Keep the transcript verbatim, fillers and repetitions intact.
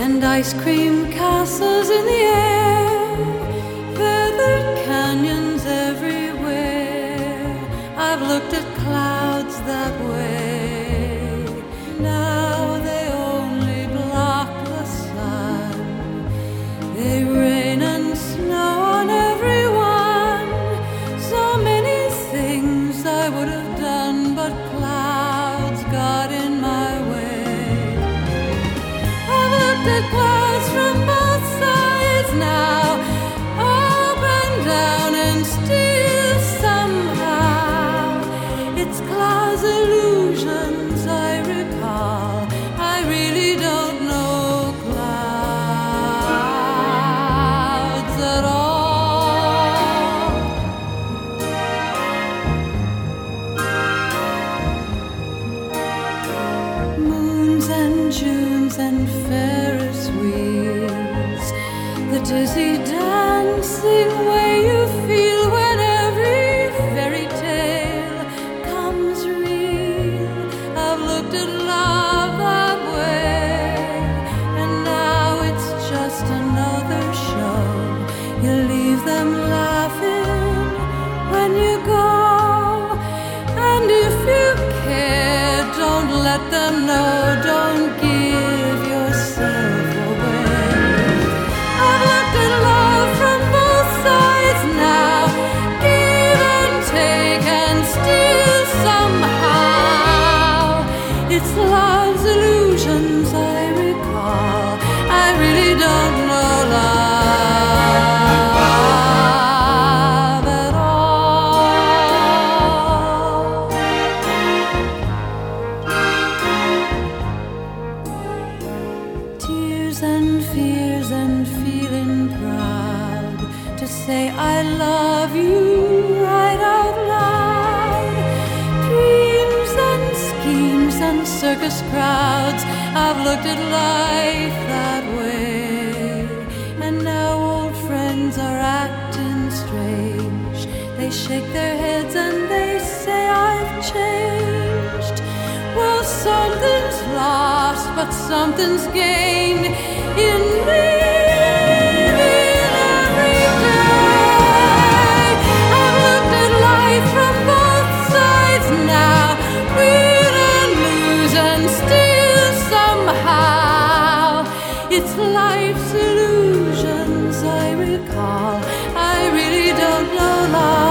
and ice cream castles in the air, feathered canyons everywhere. I've looked at clouds that way. Now they only block the sun. They rain and snow on everyone. So many things I would have done, but clouds got in my way. I've looked at clouds from both sides now, up and down, and still somehow it's clouds' illusions I recall. I really don't know clouds at all. Moons and Junes and Ferris wheels, the dizzy dancing way you feel when every fairy tale comes real. I've looked at love that way, and now it's just another show. You leave them laughing when you go, and if you care, don't let them know. Don't give yourself away. I've looked at love from both sides now, give and take, and still somehow it's love's illusions I recall. I really don't know love at all. Tears and fears and feeling proud to say I love you right out loud. Dreams and schemes and circus crowds, I've looked at life that way, and now old friends are acting strange. They shake their heads and they say I've changed. Well, something's lost, but something's gained in me. Every day I've looked at life from both sides now, win and lose, and still somehow it's life's illusions I recall. I really don't know love.